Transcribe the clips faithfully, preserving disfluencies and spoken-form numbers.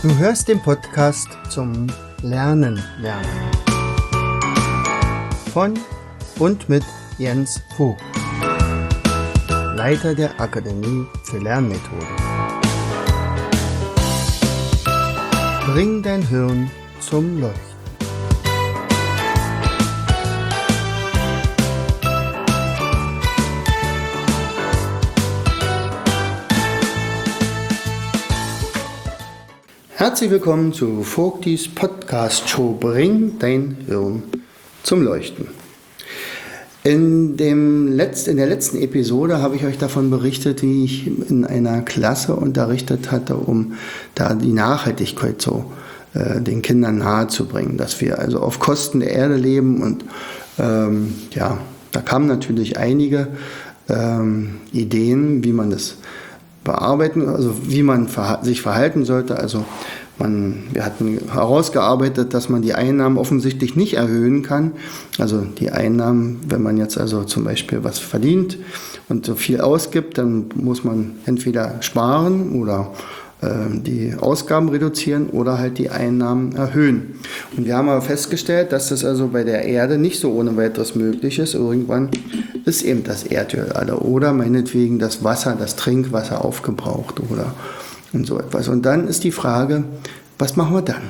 Du hörst den Podcast zum Lernen lernen. Von und mit Jens Vogt, Leiter der Akademie für Lernmethoden. Bring dein Hirn zum Leuchten. Herzlich willkommen zu Vogtis Podcast Show Bring dein Hirn zum Leuchten. In, dem Letz-, in der letzten Episode habe ich euch davon berichtet, wie ich in einer Klasse unterrichtet hatte, um da die Nachhaltigkeit so äh, den Kindern nahezubringen, dass wir also auf Kosten der Erde leben. Und ähm, ja, da kamen natürlich einige ähm, Ideen, wie man das bearbeiten, also wie man verha- sich verhalten sollte. Also man, wir hatten herausgearbeitet, dass man die Einnahmen offensichtlich nicht erhöhen kann. Also die Einnahmen, wenn man jetzt also zum Beispiel was verdient und so viel ausgibt, dann muss man entweder sparen oder äh, die Ausgaben reduzieren oder halt die Einnahmen erhöhen. Und wir haben aber festgestellt, dass das also bei der Erde nicht so ohne weiteres möglich ist. Irgendwann ist eben das Erdöl alle oder meinetwegen das Wasser, das Trinkwasser aufgebraucht oder und so etwas. Und dann ist die Frage, was machen wir dann?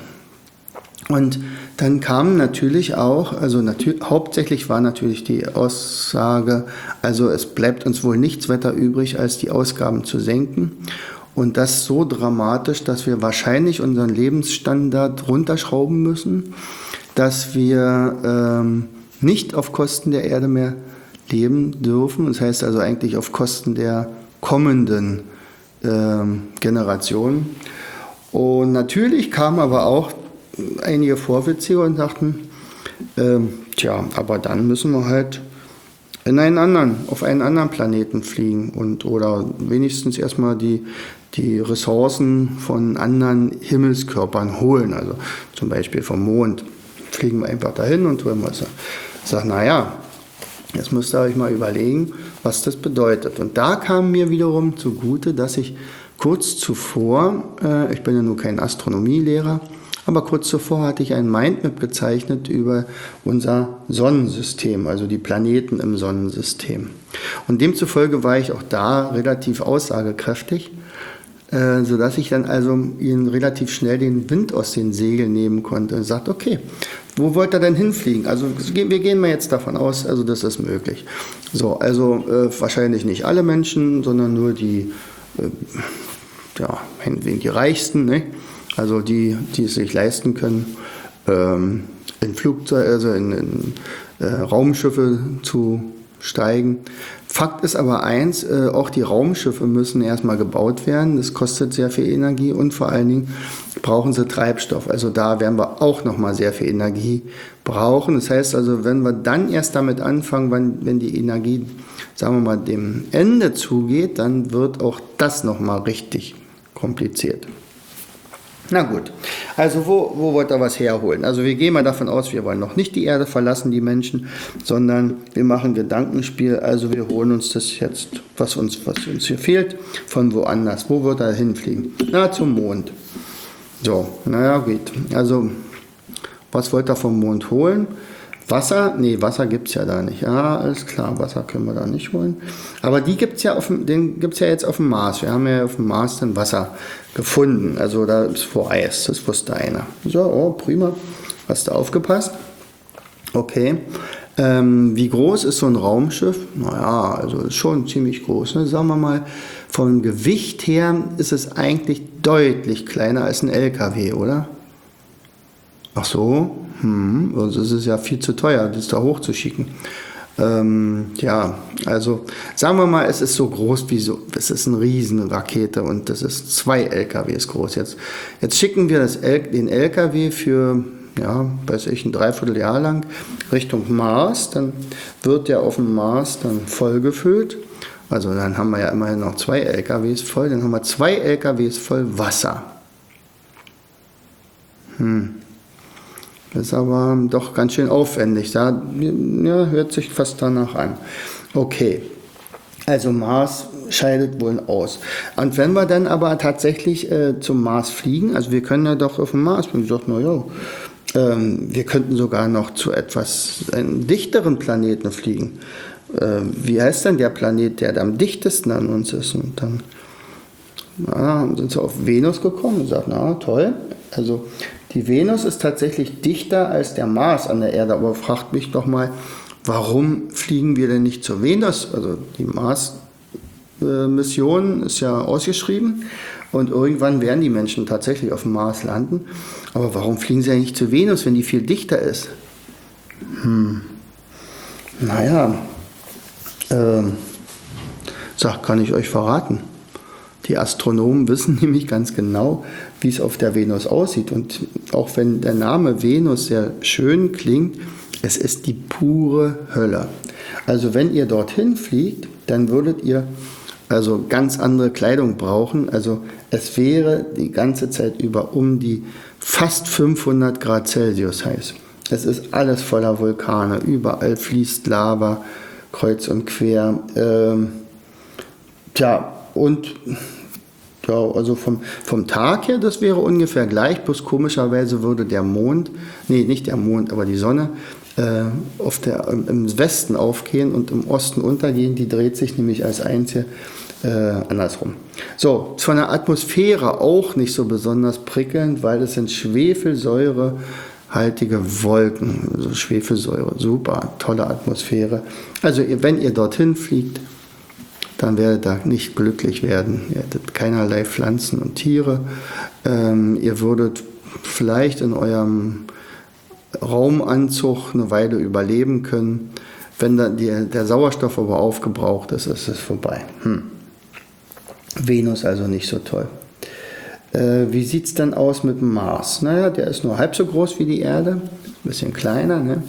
Und dann kam natürlich auch, also natür- hauptsächlich war natürlich die Aussage, also es bleibt uns wohl nichts weiter übrig, als die Ausgaben zu senken. Und das so dramatisch, dass wir wahrscheinlich unseren Lebensstandard runterschrauben müssen, dass wir ähm, nicht auf Kosten der Erde mehr leben dürfen. Das heißt also eigentlich auf Kosten der kommenden ähm, Generationen. Und natürlich kamen aber auch einige Vorwitzige und sagten, ähm, tja, aber dann müssen wir halt in einen anderen, auf einen anderen Planeten fliegen und oder wenigstens erstmal die, die Ressourcen von anderen Himmelskörpern holen, also zum Beispiel vom Mond. Fliegen wir einfach dahin und holen was. Ich sage, naja, jetzt müsst ihr euch mal überlegen, was das bedeutet. Und da kam mir wiederum zugute, dass ich kurz zuvor, äh, ich bin ja nur kein Astronomielehrer, aber kurz zuvor hatte ich ein Mindmap gezeichnet über unser Sonnensystem, also die Planeten im Sonnensystem. Und demzufolge war ich auch da relativ aussagekräftig, äh, sodass ich dann also ihnen relativ schnell den Wind aus den Segeln nehmen konnte und sagte, okay, wo wollt ihr denn hinfliegen? Also wir gehen mal jetzt davon aus, also das ist möglich. So, also äh, wahrscheinlich nicht alle Menschen, sondern nur die, äh, ja, meinetwegen die Reichsten, ne? Also die, die es sich leisten können, ähm, in Flugzeuge, also in, in äh, Raumschiffe zu steigen. Fakt ist aber eins, äh, auch die Raumschiffe müssen erstmal gebaut werden. Das kostet sehr viel Energie und vor allen Dingen brauchen sie Treibstoff. Also da werden wir auch nochmal sehr viel Energie brauchen. Das heißt also, wenn wir dann erst damit anfangen, wenn, wenn die Energie, sagen wir mal, dem Ende zugeht, dann wird auch das nochmal richtig kompliziert. Na gut, also wo, wo wollt ihr was herholen? Also wir gehen mal davon aus, wir wollen noch nicht die Erde verlassen, die Menschen, sondern wir machen Gedankenspiel, also wir holen uns das jetzt, was uns, was uns hier fehlt, von woanders. Wo wird er hinfliegen? Na, zum Mond. So, naja, geht. Also, was wollt ihr vom Mond holen? Wasser? Nee, Wasser gibt es ja da nicht. Ja, alles klar, Wasser können wir da nicht holen. Aber die gibt's ja auf dem, den gibt es ja jetzt auf dem Mars. Wir haben ja auf dem Mars dann Wasser gefunden. Also da ist vor Eis, das wusste einer. So, oh, prima. Hast du aufgepasst? Okay. Ähm, wie groß ist so ein Raumschiff? Naja, also ist schon ziemlich groß. Ne? Sagen wir mal, vom Gewicht her ist es eigentlich deutlich kleiner als ein L K W, oder? Ach so, hm, also es ist ja viel zu teuer, das da hochzuschicken. Ähm, ja, also sagen wir mal, es ist so groß wie so, es ist eine Riesenrakete und das ist zwei L K Ws groß. Jetzt, jetzt schicken wir das L, den L K W für, ja, weiß ich, ein Dreivierteljahr lang Richtung Mars, dann wird der auf dem Mars dann vollgefüllt. Also dann haben wir ja immerhin noch zwei L K Ws voll, dann haben wir zwei L K Ws voll Wasser. Hm. Das ist aber doch ganz schön aufwendig. Da, ja, hört sich fast danach an. Okay, Also Mars scheidet wohl aus. Und wenn wir dann aber tatsächlich äh, zum Mars fliegen, also wir können ja doch auf dem Mars, und ich sage, naja, ähm, wir könnten sogar noch zu etwas einem dichteren Planeten fliegen. Äh, wie heißt denn der Planet, der am dichtesten an uns ist? Und dann na, sind sie auf Venus gekommen und sagt, na toll, also die Venus ist tatsächlich dichter als der Mars an der Erde, aber fragt mich doch mal, warum fliegen wir denn nicht zur Venus? Also die Mars-Mission ist ja ausgeschrieben und irgendwann werden die Menschen tatsächlich auf dem Mars landen. Aber warum fliegen sie ja nicht zur Venus, wenn die viel dichter ist? Hm. Naja, ähm, sag, kann ich euch verraten. Die Astronomen wissen nämlich ganz genau, wie es auf der Venus aussieht. Und auch wenn der Name Venus sehr schön klingt, es ist die pure Hölle. Also wenn ihr dorthin fliegt, dann würdet ihr also ganz andere Kleidung brauchen. Also es wäre die ganze Zeit über um die fast fünfhundert Grad Celsius heiß. Es ist alles voller Vulkane, überall fließt Lava kreuz und quer. Ähm, tja, und ja, also vom, vom Tag her, das wäre ungefähr gleich, bloß komischerweise würde der Mond, nee, nicht der Mond, aber die Sonne äh, auf der, im Westen aufgehen und im Osten untergehen. Die dreht sich nämlich als einzige äh, andersrum. So, von der Atmosphäre auch nicht so besonders prickelnd, weil es sind schwefelsäurehaltige Wolken, also Schwefelsäure, super, tolle Atmosphäre. Also wenn ihr dorthin fliegt, dann werdet ihr nicht glücklich werden. Ihr hättet keinerlei Pflanzen und Tiere. Ähm, ihr würdet vielleicht in eurem Raumanzug eine Weile überleben können. Wenn da die, der Sauerstoff aber aufgebraucht ist, ist es vorbei. Hm. Venus also nicht so toll. Äh, wie sieht es dann aus mit dem Mars? Naja, der ist nur halb so groß wie die Erde, ein bisschen kleiner, ne?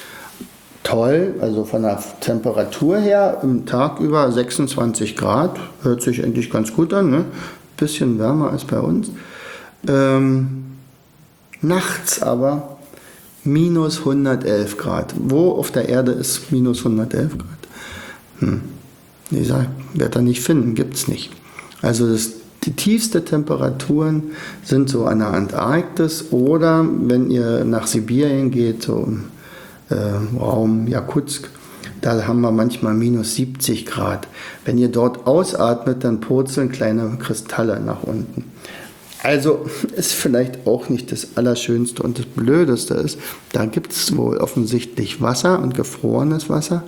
Toll, also von der Temperatur her im Tag über sechsundzwanzig Grad, hört sich eigentlich ganz gut an, ne? Bisschen wärmer als bei uns. Ähm, nachts aber minus hundertelf Grad. Wo auf der Erde ist minus hundertelf Grad? Hm. Ich sag, wird er nicht finden, gibt es nicht. Also das, die tiefsten Temperaturen sind so an der Antarktis oder wenn ihr nach Sibirien geht, so im Äh, Raum Jakutsk, da haben wir manchmal minus siebzig Grad. Wenn ihr dort ausatmet, dann purzeln kleine Kristalle nach unten. Also ist vielleicht auch nicht das Allerschönste und das Blödeste ist, da gibt es wohl offensichtlich Wasser und gefrorenes Wasser,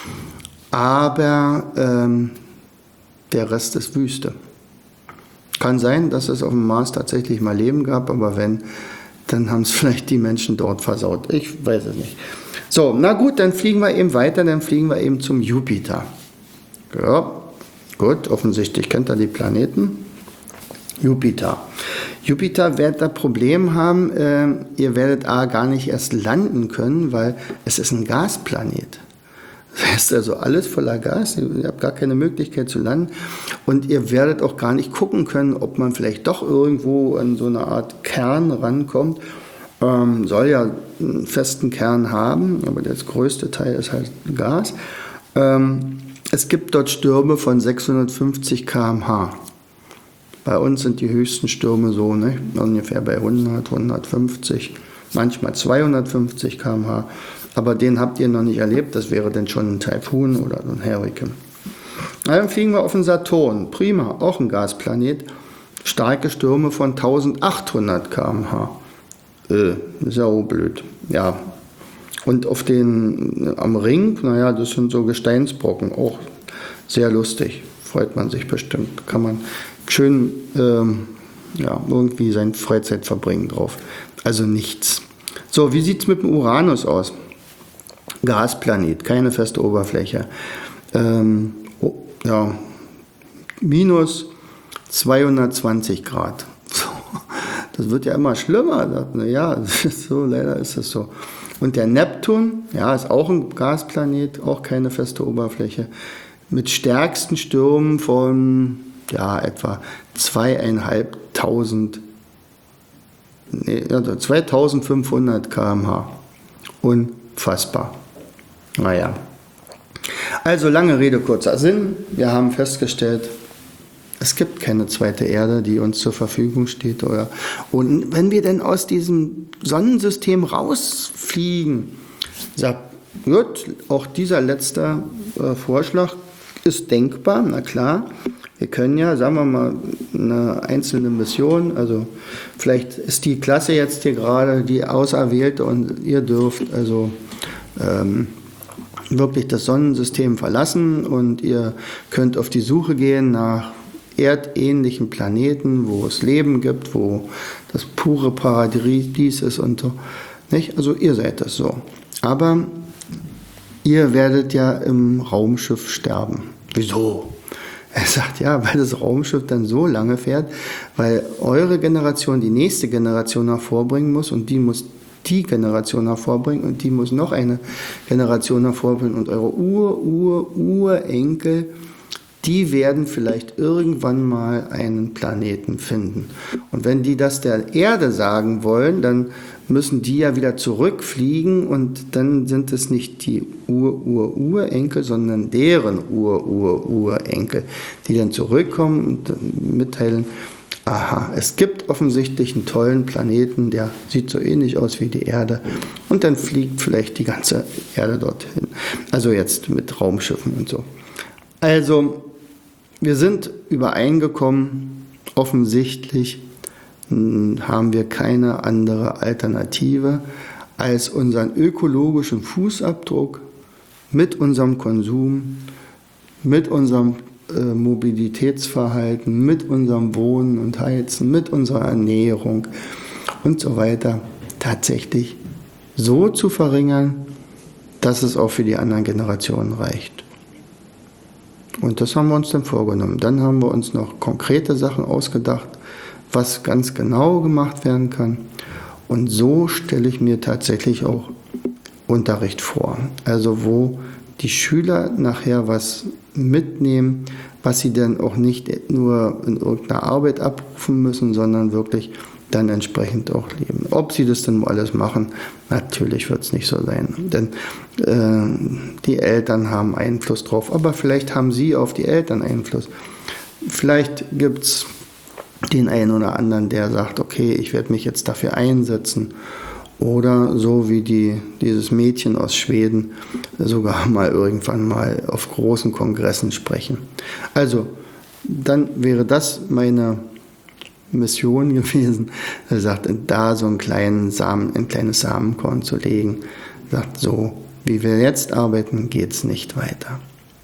aber ähm, der Rest ist Wüste. Kann sein, dass es auf dem Mars tatsächlich mal Leben gab, aber wenn, dann haben es vielleicht die Menschen dort versaut. Ich weiß es nicht. So, na gut, dann fliegen wir eben weiter, dann fliegen wir eben zum Jupiter. Ja, gut, offensichtlich kennt ihr die Planeten. Jupiter. Jupiter wird ein Problem haben, äh, ihr werdet A gar nicht erst landen können, weil es ist ein Gasplanet. Das heißt also alles voller Gas, ihr habt gar keine Möglichkeit zu landen und ihr werdet auch gar nicht gucken können, ob man vielleicht doch irgendwo an so eine Art Kern rankommt. Ähm, soll ja einen festen Kern haben, aber das größte Teil ist halt Gas. Ähm, es gibt dort Stürme von sechshundertfünfzig Kilometer pro Stunde. Bei uns sind die höchsten Stürme so, ne, ungefähr bei hundert, hundertfünfzig, manchmal zweihundertfünfzig Kilometer pro Stunde. Aber den habt ihr noch nicht erlebt, das wäre dann schon ein Taifun oder ein Hurrikan. Dann fliegen wir auf den Saturn, prima, auch ein Gasplanet. Starke Stürme von eintausendachthundert Kilometer pro Stunde. Äh, ist ja auch blöd. Ja. Und auf den, am Ring, naja, das sind so Gesteinsbrocken, auch sehr lustig. Freut man sich bestimmt. Kann man schön ähm, ja, irgendwie seine Freizeit verbringen drauf. Also nichts. So, wie sieht es mit dem Uranus aus? Gasplanet, keine feste Oberfläche. Ähm, oh, ja, minus zweihundertzwanzig Grad. So, das wird ja immer schlimmer. Ja, so, leider ist es so. Und der Neptun, ja, ist auch ein Gasplanet, auch keine feste Oberfläche, mit stärksten Stürmen von ja, etwa zweitausendfünfhundert, nee, also zweitausendfünfhundert Kilometer pro Stunde. Unfassbar. Naja. Also lange Rede, kurzer Sinn. Wir haben festgestellt, es gibt keine zweite Erde, die uns zur Verfügung steht. Oder und wenn wir denn aus diesem Sonnensystem rausfliegen, sagt gut, auch dieser letzte äh, Vorschlag ist denkbar, na klar. Wir können ja, sagen wir mal, eine einzelne Mission, also vielleicht ist die Klasse jetzt hier gerade die Auserwählte und ihr dürft also ähm, wirklich das Sonnensystem verlassen und ihr könnt auf die Suche gehen nach erdähnlichen Planeten, wo es Leben gibt, wo das pure Paradies ist und so. Nicht? Also ihr seid das so. Aber ihr werdet ja im Raumschiff sterben. Wieso? Er sagt, ja, weil das Raumschiff dann so lange fährt, weil eure Generation die nächste Generation hervorbringen muss und die muss die Generation hervorbringen und die muss noch eine Generation hervorbringen und eure Ur, Ur, Urenkel, die werden vielleicht irgendwann mal einen Planeten finden. Und wenn die das der Erde sagen wollen, dann müssen die ja wieder zurückfliegen und dann sind es nicht die Ur-Ur-Urenkel, sondern deren Ur-Ur-Urenkel, die dann zurückkommen und mitteilen, aha, es gibt offensichtlich einen tollen Planeten, der sieht so ähnlich aus wie die Erde und dann fliegt vielleicht die ganze Erde dorthin. Also jetzt mit Raumschiffen und so. Also wir sind übereingekommen, offensichtlich haben wir keine andere Alternative, als unseren ökologischen Fußabdruck mit unserem Konsum, mit unserem äh, Mobilitätsverhalten, mit unserem Wohnen und Heizen, mit unserer Ernährung und so weiter tatsächlich so zu verringern, dass es auch für die anderen Generationen reicht. Und das haben wir uns dann vorgenommen. Dann haben wir uns noch konkrete Sachen ausgedacht, was ganz genau gemacht werden kann. Und so stelle ich mir tatsächlich auch Unterricht vor. Also wo die Schüler nachher was mitnehmen, was sie dann auch nicht nur in irgendeiner Arbeit abrufen müssen, sondern wirklich dann entsprechend auch leben. Ob sie das dann alles machen, natürlich wird es nicht so sein. Denn äh, die Eltern haben Einfluss drauf, aber vielleicht haben sie auf die Eltern Einfluss. Vielleicht gibt es den einen oder anderen, der sagt, okay, ich werde mich jetzt dafür einsetzen. Oder so wie die, dieses Mädchen aus Schweden sogar mal irgendwann mal auf großen Kongressen sprechen. Also, dann wäre das meine Mission gewesen, er sagt, da so einen kleinen Samen, ein kleines Samenkorn zu legen. Er sagt, so wie wir jetzt arbeiten, geht es nicht weiter.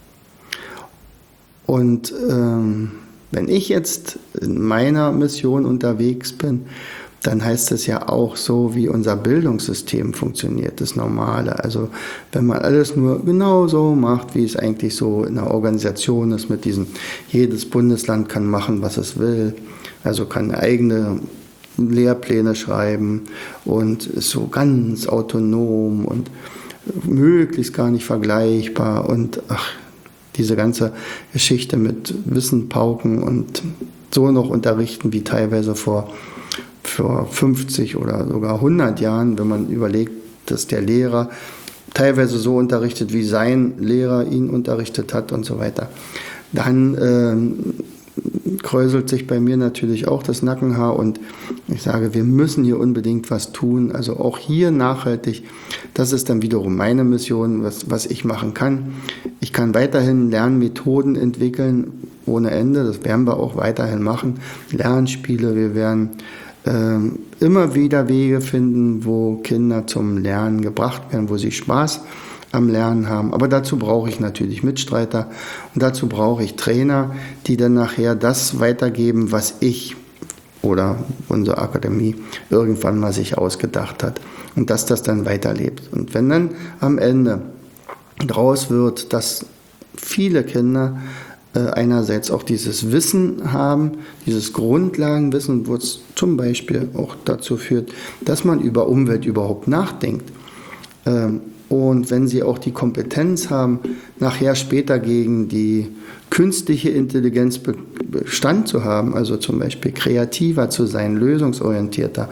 Und ähm, wenn ich jetzt in meiner Mission unterwegs bin, dann heißt es ja auch so, wie unser Bildungssystem funktioniert, das Normale. Also wenn man alles nur genau so macht, wie es eigentlich so in der Organisation ist, mit diesem, jedes Bundesland kann machen, was es will, also kann eigene Lehrpläne schreiben und ist so ganz autonom und möglichst gar nicht vergleichbar und ach, diese ganze Geschichte mit Wissen pauken und so noch unterrichten wie teilweise vor vor fünfzig oder sogar hundert Jahren, wenn man überlegt, dass der Lehrer teilweise so unterrichtet, wie sein Lehrer ihn unterrichtet hat und so weiter. Dann äh, kräuselt sich bei mir natürlich auch das Nackenhaar und ich sage, wir müssen hier unbedingt was tun, also auch hier nachhaltig. Das ist dann wiederum meine Mission, was, was ich machen kann. Ich kann weiterhin Lernmethoden entwickeln ohne Ende, das werden wir auch weiterhin machen. Lernspiele, wir werden Ähm, immer wieder Wege finden, wo Kinder zum Lernen gebracht werden, wo sie Spaß am Lernen haben. Aber dazu brauche ich natürlich Mitstreiter und dazu brauche ich Trainer, die dann nachher das weitergeben, was ich oder unsere Akademie irgendwann mal sich ausgedacht hat und dass das dann weiterlebt. Und wenn dann am Ende draus wird, dass viele Kinder einerseits auch dieses Wissen haben, dieses Grundlagenwissen, wo es zum Beispiel auch dazu führt, dass man über Umwelt überhaupt nachdenkt. Und wenn sie auch die Kompetenz haben, nachher später gegen die künstliche Intelligenz Bestand zu haben, also zum Beispiel kreativer zu sein, lösungsorientierter,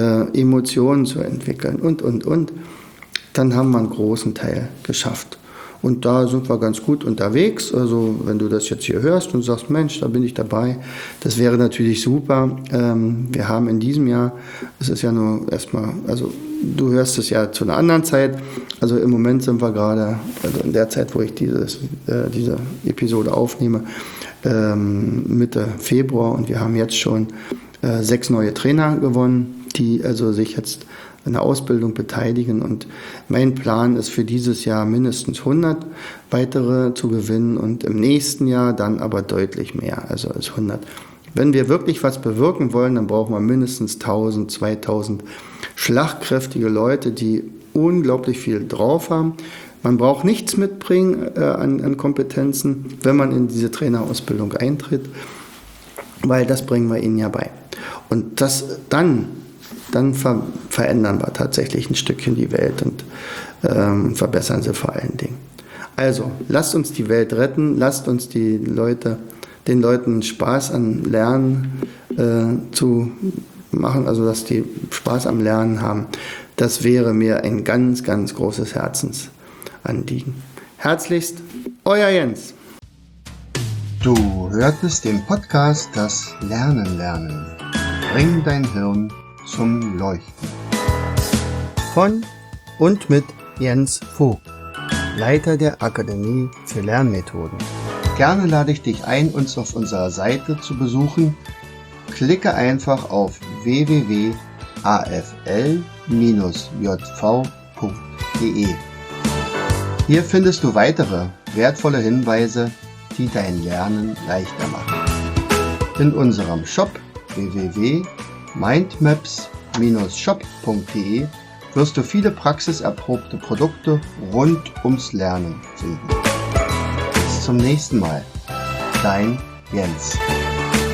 Emotionen zu entwickeln und, und, und, dann haben wir einen großen Teil geschafft. Und da sind wir ganz gut unterwegs. Also wenn du das jetzt hier hörst und sagst, Mensch, da bin ich dabei, das wäre natürlich super. Ähm, wir haben in diesem Jahr, es ist ja nur erstmal, also du hörst es ja zu einer anderen Zeit. Also im Moment sind wir gerade, also in der Zeit, wo ich dieses, äh, diese Episode aufnehme, ähm, Mitte Februar, und wir haben jetzt schon äh, sechs neue Trainer gewonnen, die also sich jetzt in der Ausbildung beteiligen, und mein Plan ist für dieses Jahr mindestens hundert weitere zu gewinnen und im nächsten Jahr dann aber deutlich mehr, also als hundert. Wenn wir wirklich was bewirken wollen, dann brauchen wir mindestens tausend, zweitausend schlagkräftige Leute, die unglaublich viel drauf haben. Man braucht nichts mitbringen äh, an, an Kompetenzen, wenn man in diese Trainerausbildung eintritt, weil das bringen wir ihnen ja bei. Und das dann dann ver- verändern wir tatsächlich ein Stückchen die Welt und ähm, verbessern sie vor allen Dingen. Also, lasst uns die Welt retten, lasst uns die Leute, den Leuten Spaß an Lernen äh, zu machen, also dass die Spaß am Lernen haben. Das wäre mir ein ganz, ganz großes Herzensanliegen. Herzlichst, euer Jens. Du hörtest den Podcast Das Lernen lernen. Bring dein Hirn zum Leuchten. Von und mit Jens Vogt, Leiter der Akademie für Lernmethoden. Gerne lade ich dich ein, uns auf unserer Seite zu besuchen. Klicke einfach auf w w w punkt a f l j v punkt d e. Hier findest du weitere wertvolle Hinweise, die dein Lernen leichter machen. In unserem Shop w w w punkt mindmaps shop punkt d e wirst du viele praxiserprobte Produkte rund ums Lernen finden. Bis zum nächsten Mal. Dein Jens.